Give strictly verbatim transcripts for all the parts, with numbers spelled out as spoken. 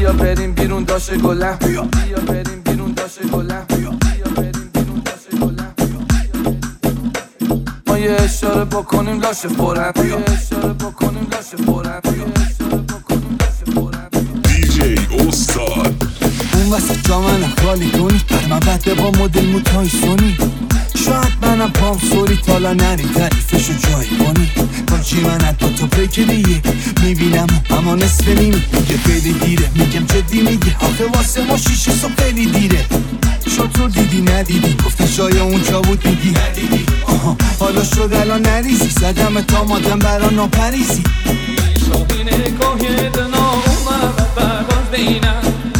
بیا بریم بیرون داشه گلم، بیا بریم بیرون داشه گلم، بیا بریم بیرون داشه گلم. ما یه اشاره بکنیم لاشه فورن، یه اشاره بکنیم لاشه فورن، یه اشاره بکنیم لاشه فورن. دی جی استاد اون وسط جا منم خالی کنی، بر من بده با مدل موتای سونی. شاید منم پام سوری تالا نری تعریفشو جایی کنی. کاچی من از دو تا بریک دیگه میبینم اما نصف نیمی. میگه خیلی دیره، میگم جدی میگه آخه واسه ما شیشه صبح خیلی دیره. شطور دیدی ندیدی، گفتی شاید اونجا بود میگی ندیدی. آها حالا شد الان نریزی، زدم تا مادم برا ناپریزی. شاهین کوه دنا اومد و پرواز دینم،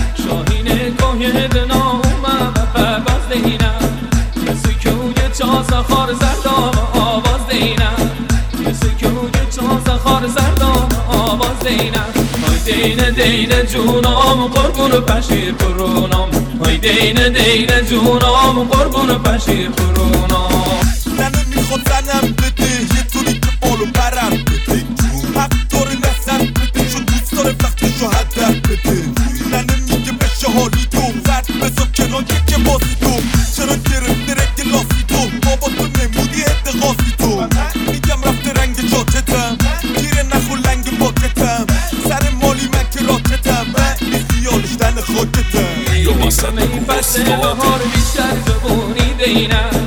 شاهین کوه دنا اومد و پرواز دینم. کسی که اوی چاز خار زردام آواز دینم، کسی که اوی چاز خار زردام آواز دینم. های دینه دینه جونام قربون پشیر کرونام، های دینه دینه جونام قربون پشیر کرونام. زنه میخواد زنم بده یه طوری که بالو پرم بده، حق داره نزن بده چون دوست داره وقتشو هدر بده. زنه میگه بشه حالی تو زرد بزا کنار که بازی تو، چرا گرفته رگ لاسی تو، بابا تو نمودی اتقاسی تو. میگم رفته رنگ جاکتم گیره نخو لنگ باکتم، سر مالی من که راکتم من بی خیالش دن خاکتم. یا وسط می فصل بهار بیشتر جوونی دینم،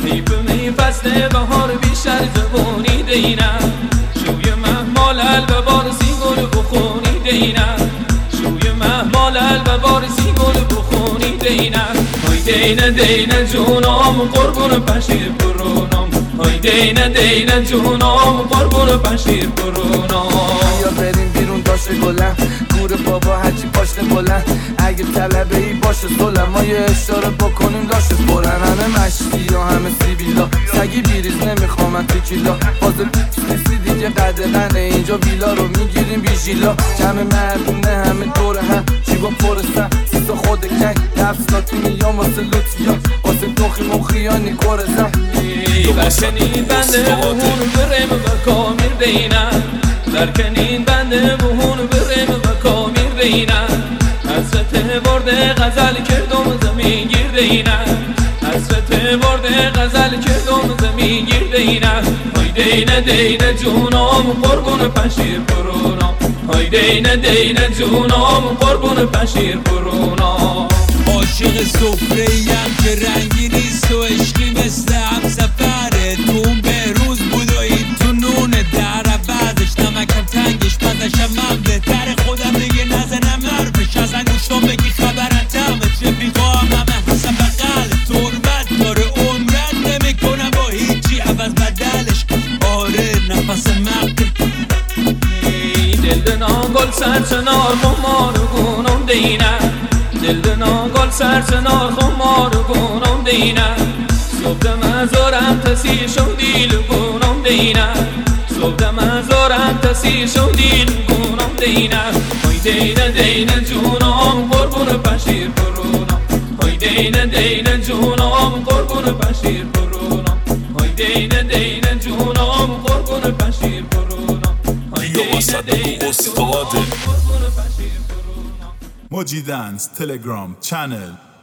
می فصل بهار بیشتر جوونی دینم. شوی محمال الببار سیگل بخونی دینم، شوی محمال الببار سیگل بخونی دینم. های دینه دینه جونام قربون پشیر کرونام، های دینه دینه جونام قربون پشیر کرونام. بیا بریم بیرون داشه گلم، گور بابا هرچی پاشته بلند. اگه طلبه ای باشه سلم، ما یه اشاره بکنیم لاشه فورن. همه مشتی یا همه سیبیلا، سگی بیریز نمیخوام تکیلا. فاضل نیستی دیگه قدرنه، اینجا ویلا رو میگیریم بیشیلا. جمع مردونه همه دور هم، جیبا پرستن سیسا خود کنگ. دفستاتی میام واسه لوتیا، واسه توخی مخیانی کرزم. درکنین بنده بهون برم و کامیر دینم، درکنین بنده بهون برم و کامیر دینم. حسرت برده غزل کردم زمین گیر دینم، حسرت برده غزل کردم زمین گیر دینم. های دینه دینه جونام قربون پشیر کرونام، های دینه دینه جونام قربون پشیر کرونام. عاشق سفره‌ایم که رنگی نیست و عشقی مثل همسفره. تون به روز بود و این تو نونه در عوضش نمکم تنگش مزشم من بهتر خودم دیگه نزنم حرفش. از انگوشتان بگی خبرن تمت رفیقام همه حسن بقل تربت داره عمرت نمی کنم با هیچی عوض بدلش. آره نفس مقت دل دنان گل سرچنار خمار گونم دینم، دل دنان گل سرچنار خمار گونم دینم. صبح مزارم تسی شو دیل گونم دینم، صبح مزارم تسی شو دیل گونم دینم. های دینه دینه جونام قربون پشیر کرونام، های دینه دینه جونام قربون پشیر کرونام، های دینه دینه جونام قربون پشیر کرونام. یا وسط استاد موجی دنس تلگرام چنل